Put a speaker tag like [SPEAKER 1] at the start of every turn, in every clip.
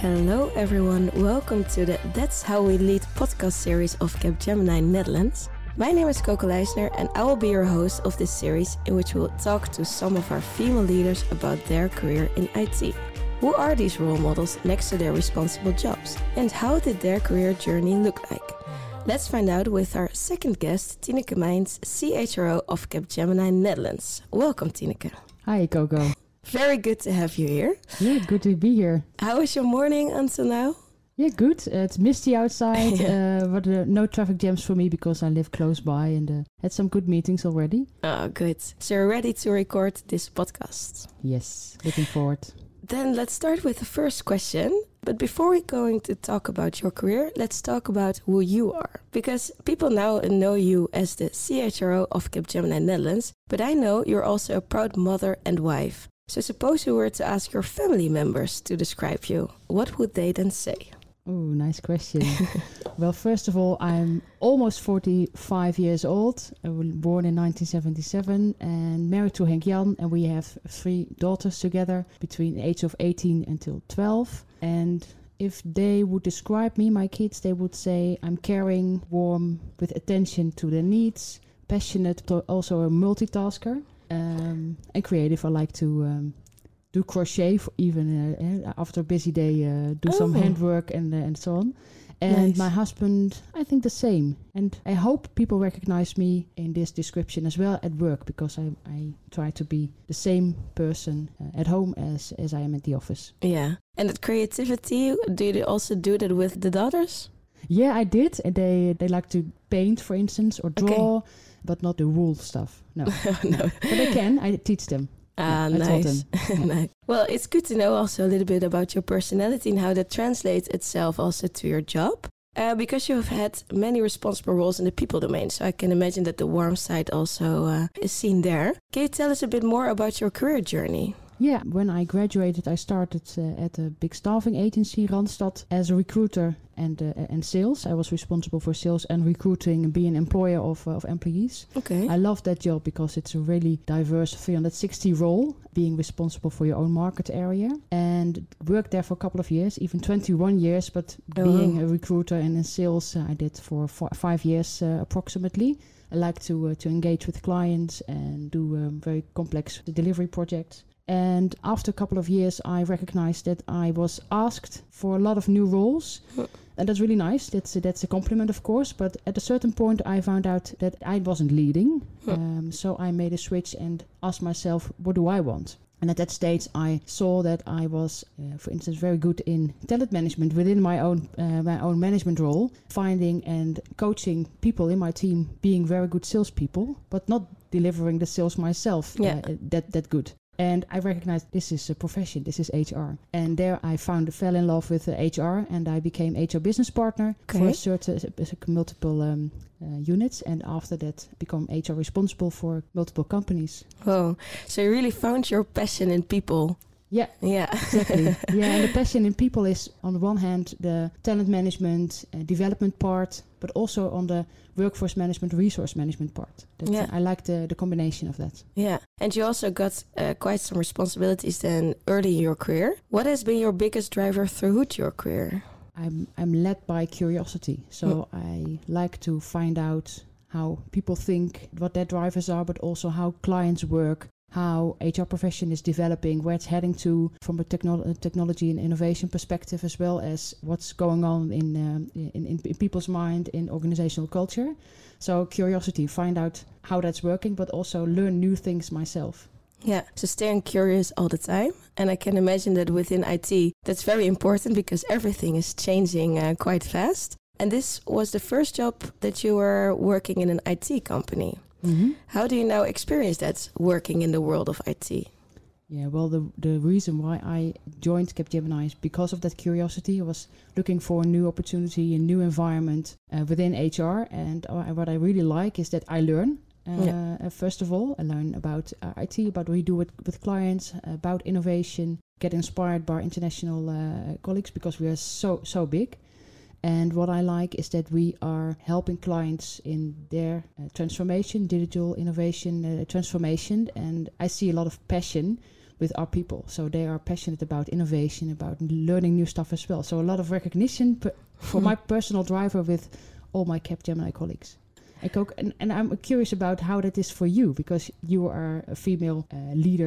[SPEAKER 1] Hello everyone, welcome to the That's How We Lead podcast series of Capgemini Netherlands. My name is Coco Leisner and I will be your host of this series in which we will talk to some of our female leaders about their career in IT. Who are these role models next to their responsible jobs? And how did their career journey look like? Let's find out with our second guest, Tineke Meijns, CHRO of Capgemini Netherlands. Welcome, Tineke.
[SPEAKER 2] Hi, Coco.
[SPEAKER 1] Very good to have you here.
[SPEAKER 2] Yeah, good to be here.
[SPEAKER 1] How was your morning until now?
[SPEAKER 2] Yeah, good. It's misty outside, but no traffic jams for me because I live close by and had some good meetings already.
[SPEAKER 1] Oh, good. So you're ready to record this podcast?
[SPEAKER 2] Yes, looking forward.
[SPEAKER 1] Then let's start with the first question. But before we're going to talk about your career, let's talk about who you are. Because people now know you as the CHRO of Capgemini Netherlands, but I know you're also a proud mother and wife. So suppose we were to ask your family members to describe you, what would they then say?
[SPEAKER 2] Oh, nice question. Well, first of all, I'm almost 45 years old. I was born in 1977 and married to Henk Jan. And we have 3 daughters together between the age of 18 until 12. And if they would describe me, my kids, they would say I'm caring, warm, with attention to their needs, passionate, but also a multitasker, and creative. I like to do crochet, even after a busy day, do some handwork and so on. And
[SPEAKER 1] nice.
[SPEAKER 2] My husband, I think the same. And I hope people recognize me in this description as well at work, because I try to be the same person at home as I am at the office.
[SPEAKER 1] Yeah. And that creativity, do you also do that with the daughters?
[SPEAKER 2] Yeah, I did. And they like to paint, for instance, or draw, but not the wool stuff. No.
[SPEAKER 1] No.
[SPEAKER 2] But they can. I teach them.
[SPEAKER 1] Ah,
[SPEAKER 2] I taught
[SPEAKER 1] nice.
[SPEAKER 2] them.
[SPEAKER 1] Nice. Well, it's good to know also a little bit about your personality and how that translates itself also to your job. Because you have had many responsible roles in the people domain, so I can imagine that the warm side also is seen there. Can you tell us a bit more about your career journey?
[SPEAKER 2] Yeah, when I graduated, I started at a big staffing agency, Randstad, as a recruiter and sales. I was responsible for sales and recruiting and being an employer of employees.
[SPEAKER 1] Okay.
[SPEAKER 2] I love that job because it's a really diverse 360 role, being responsible for your own market area. And worked there for a couple of years, even 21 years, but being a recruiter and in sales, I did for 5 years approximately. I like to engage with clients and do very complex delivery projects. And after a couple of years, I recognized that I was asked for a lot of new roles. And that's really nice. That's a compliment, of course. But at a certain point, I found out that I wasn't leading. So I made a switch and asked myself, what do I want? And at that stage, I saw that I was, for instance, very good in talent management within my own management role, finding and coaching people in my team, being very good salespeople, but not delivering the sales myself that good. And I recognized this is a profession, this is HR. And there I fell in love with HR, and I became HR business partner for multiple units. And after that, become HR responsible for multiple companies.
[SPEAKER 1] Oh, so you really found your passion in people.
[SPEAKER 2] Yeah, exactly. And the passion in people is, on the one hand, the talent management, development part, but also on the workforce management, resource management part. I like the combination of that. Yeah,
[SPEAKER 1] and you also got quite some responsibilities then early in your career. What has been your biggest driver throughout your career?
[SPEAKER 2] I'm led by curiosity, so I like to find out how people think, what their drivers are, but also how clients work, how HR profession is developing, where it's heading to from a technology and innovation perspective, as well as what's going on in people's mind, in organizational culture. So curiosity, find out how that's working, but also learn new things myself.
[SPEAKER 1] Yeah, so staying curious all the time. And I can imagine that within IT, that's very important because everything is changing quite fast. And this was the first job that you were working in an IT company. Mm-hmm. How do you now experience that working in the world of IT?
[SPEAKER 2] Yeah, well, the reason why I joined Capgemini is because of that curiosity. I was looking for a new opportunity, a new environment within HR. And what I really like is that I learn. First of all, I learn about IT, about what we do with clients, about innovation, get inspired by international colleagues because we are so big. And what I like is that we are helping clients in their transformation, digital innovation transformation. And I see a lot of passion with our people. So they are passionate about innovation, about learning new stuff as well. So a lot of recognition for my personal driver with all my Capgemini colleagues. And I'm curious about how that is for you, because you are a female leader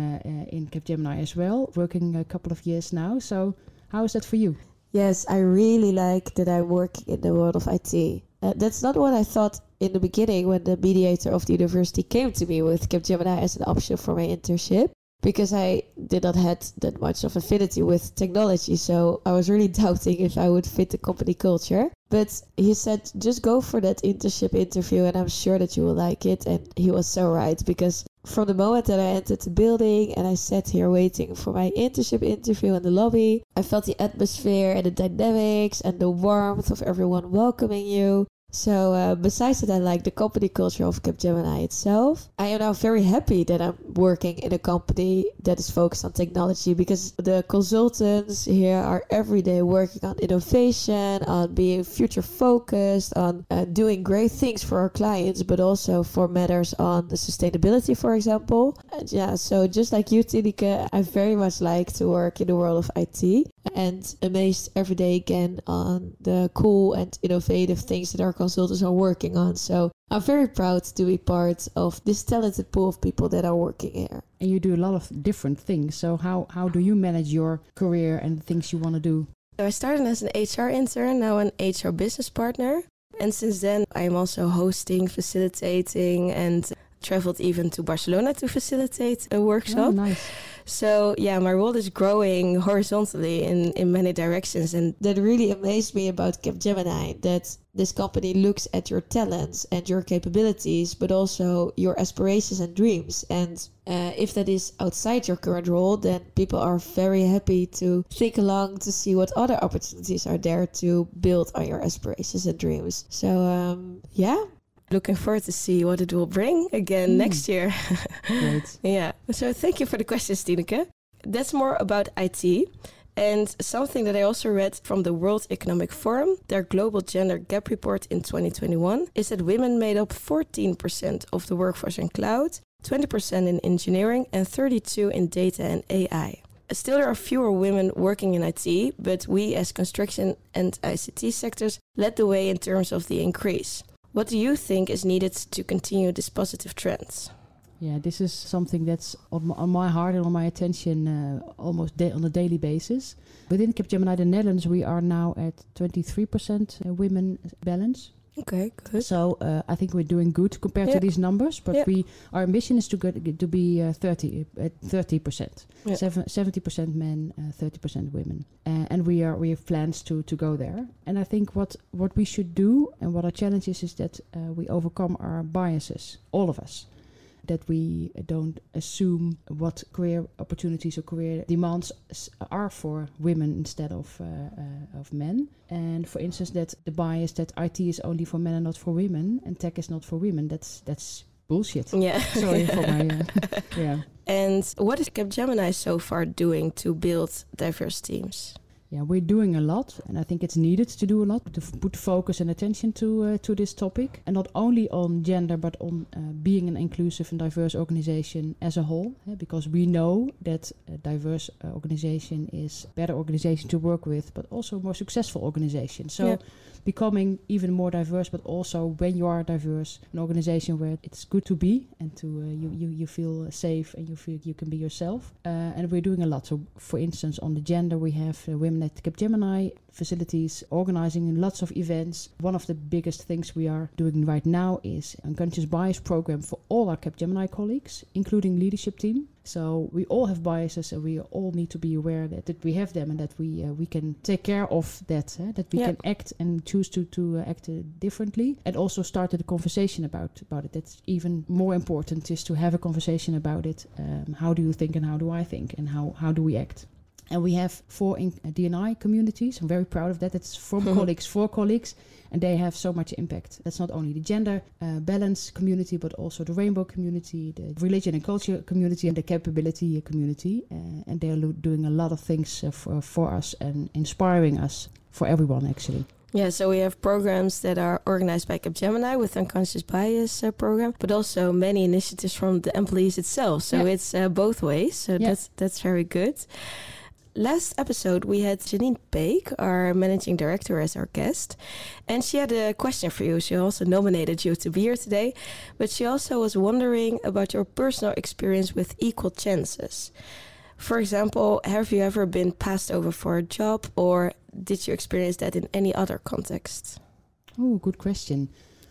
[SPEAKER 2] in Capgemini as well, working a couple of years now. So how is that for you?
[SPEAKER 1] Yes, I really like that I work in the world of IT. That's not what I thought in the beginning when the mediator of the university came to me with Capgemini as an option for my internship, because I did not have that much of affinity with technology. So I was really doubting if I would fit the company culture. But he said, just go for that internship interview and I'm sure that you will like it. And he was so right, because from the moment that I entered the building and I sat here waiting for my internship interview in the lobby, I felt the atmosphere and the dynamics and the warmth of everyone welcoming you. So besides that, I like the company culture of Capgemini itself. I am now very happy that I'm working in a company that is focused on technology, because the consultants here are every day working on innovation, on being future focused, on doing great things for our clients, but also for matters on the sustainability, for example. And yeah, so just like you, Tineke, I very much like to work in the world of IT and amazed every day again on the cool and innovative things that our consultants are working on. So I'm very proud to be part of this talented pool of people that are working here.
[SPEAKER 2] And you do a lot of different things. So how do you manage your career and the things you want to do?
[SPEAKER 1] So I started as an HR intern, now an HR business partner. And since then, I'm also hosting, facilitating, and traveled even to Barcelona to facilitate a workshop.
[SPEAKER 2] Oh, nice.
[SPEAKER 1] So yeah, my role is growing horizontally in many directions. And that really amazed me about Capgemini, that this company looks at your talents and your capabilities, but also your aspirations and dreams. And if that is outside your current role, then people are very happy to think along to see what other opportunities are there to build on your aspirations and dreams. So yeah. Looking forward to see what it will bring again next year.
[SPEAKER 2] Great.
[SPEAKER 1] Yeah. So thank you for the questions, Tineke. That's more about IT. And something that I also read from the World Economic Forum, their Global Gender Gap Report in 2021, is that women made up 14% of the workforce in cloud, 20% in engineering, and 32% in data and AI. Still, there are fewer women working in IT, but we as construction and ICT sectors led the way in terms of the increase. What do you think is needed to continue this positive trend?
[SPEAKER 2] Yeah, this is something that's on my heart and on my attention almost on a daily basis. Within Capgemini, the Netherlands, we are now at 23% women balance.
[SPEAKER 1] Okay, good.
[SPEAKER 2] So I think we're doing good compared to these numbers, but our ambition is to be 30%. 70% men, 30% women, and we have plans to go there. And I think what we should do and what our challenge is that we overcome our biases, all of us. That we don't assume what career opportunities or career demands are for women instead of men. And for instance, that the bias that IT is only for men and not for women, and tech is not for women, that's bullshit.
[SPEAKER 1] Yeah.
[SPEAKER 2] Sorry for my... yeah.
[SPEAKER 1] And what is Capgemini so far doing to build diverse teams?
[SPEAKER 2] Yeah, we're doing a lot, and I think it's needed to do a lot to put focus and attention to this topic, and not only on gender, but on being an inclusive and diverse organization as a whole. Because we know that a diverse organization is a better organization to work with, but also a more successful organization. So becoming even more diverse, but also when you are diverse, an organization where it's good to be and to you feel safe and you feel you can be yourself. And we're doing a lot. So, for instance, on the gender, we have women at Capgemini facilities, organizing lots of events. One of the biggest things we are doing right now is an unconscious bias program for all our Capgemini colleagues, including leadership team. So we all have biases, and we all need to be aware that we have them, and that we can take care of that, that we can act and choose to act differently, and also start a conversation about it. That's even more important, is to have a conversation about it. How do you think and how do I think, and how do we act? And we have 4 D&I communities. I'm very proud of that. It's from colleagues for colleagues, and they have so much impact. That's not only the gender balance community, but also the rainbow community, the religion and culture community, and the capability community. And they're doing a lot of things for us and inspiring us, for everyone, actually.
[SPEAKER 1] Yeah, so we have programs that are organized by Capgemini with unconscious bias program, but also many initiatives from the employees itself. So it's both ways. So that's very good. Last episode, we had Janine Peek, our managing director, as our guest. And she had a question for you. She also nominated you to be here today. But she also was wondering about your personal experience with equal chances. For example, have you ever been passed over for a job, or did you experience that in any other context?
[SPEAKER 2] Oh, good question.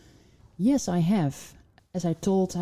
[SPEAKER 2] Yes, I have. As I told,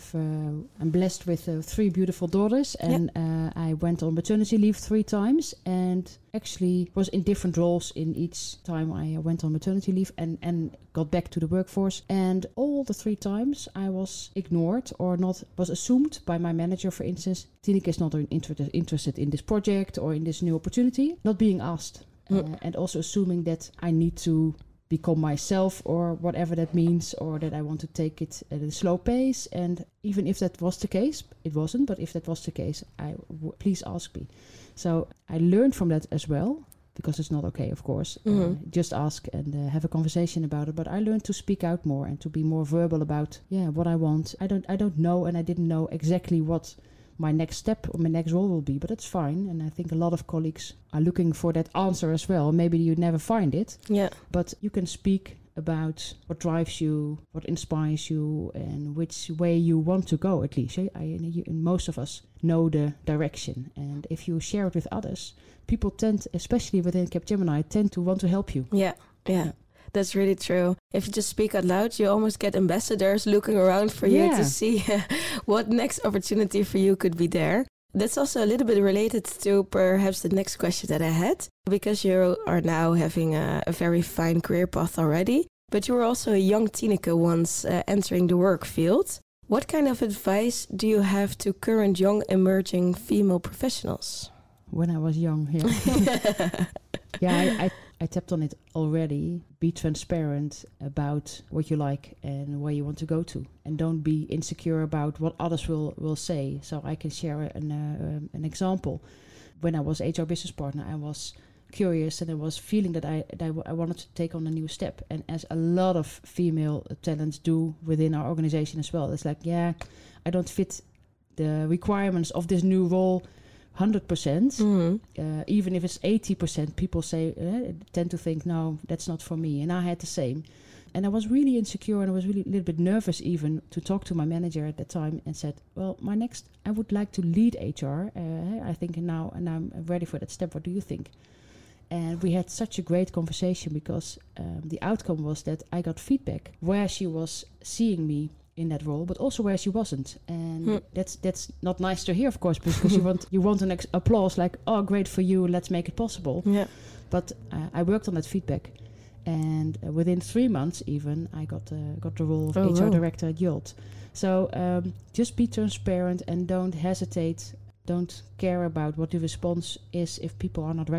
[SPEAKER 2] I'm blessed with 3 beautiful daughters, and I went on maternity leave 3 times, and actually was in different roles in each time I went on maternity leave and got back to the workforce. And all the 3 times I was ignored or not, was assumed by my manager, for instance, Tineke is not interested in this project or in this new opportunity, not being asked. And also assuming that I need to become myself or whatever that means, or that I want to take it at a slow pace. And even if that was the case, it wasn't, but if that was the case, please ask me. So I learned from that as well, because it's not okay, of course. Just ask and have a conversation about it. But I learned to speak out more and to be more verbal about what I want. I don't know, and I didn't know exactly what my next step or my next role will be, but it's fine. And I think a lot of colleagues are looking for that answer as well. Maybe you never find it, but you can speak about what drives you, what inspires you, and which way you want to go, at least. Most of us know the direction, and if you share it with others, people tend, especially within Capgemini, tend to want to help you.
[SPEAKER 1] Yeah. That's really true. If you just speak out loud, you almost get ambassadors looking around for you to see what next opportunity for you could be there. That's also a little bit related to perhaps the next question that I had, because you are now having a very fine career path already, but you were also a young Tineke once entering the work field. What kind of advice do you have to current young emerging female professionals?
[SPEAKER 2] When I was young, I tapped on it already. Be transparent about what you like and where you want to go to. And don't be insecure about what others will say. So I can share an example. When I was HR business partner, I was curious and I was feeling that I wanted to take on a new step. And as a lot of female talents do within our organization as well. It's like, I don't fit the requirements of this new role 100%, even if it's 80%, people tend to think, no, that's not for me. And I had the same. And I was really insecure, and I was really a little bit nervous even to talk to my manager at that time and said, well, I would like to lead HR. I think now, and I'm ready for that step. What do you think? And we had such a great conversation, because the outcome was that I got feedback where she was seeing me in that role, but also where she wasn't. And that's not nice to hear, of course, because you want an applause, like, oh, great for you, let's make it possible. But I worked on that feedback, and within 3 months even, I got the role of HR director at Jolt. So just be transparent and don't hesitate. Don't care about what the response is if people are not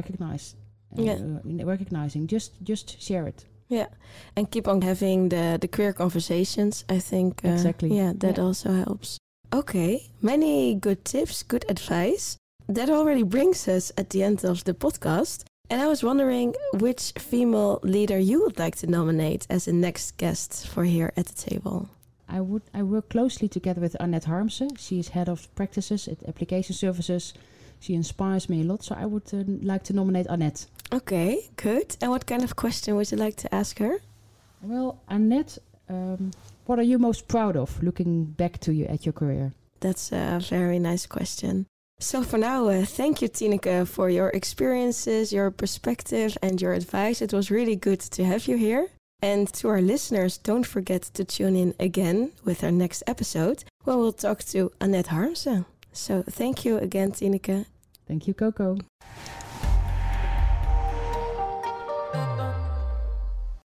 [SPEAKER 2] recognizing. Just share it.
[SPEAKER 1] Yeah, and keep on having the career conversations. I think
[SPEAKER 2] exactly.
[SPEAKER 1] That also helps. Okay, many good tips, good advice. That already brings us at the end of the podcast. And I was wondering which female leader you would like to nominate as a next guest for here at the table.
[SPEAKER 2] I work closely together with Annette Harmsen. She is head of practices at Application Services. She inspires me a lot, so I would like to nominate Annette.
[SPEAKER 1] Okay, good. And what kind of question would you like to ask her?
[SPEAKER 2] Well, Annette, what are you most proud of looking back to you at your career?
[SPEAKER 1] That's a very nice question. So for now, thank you, Tineke, for your experiences, your perspective and your advice. It was really good to have you here. And to our listeners, don't forget to tune in again with our next episode, where we'll talk to Annette Harmsen. So thank you again, Tineke.
[SPEAKER 2] Thank you, Coco.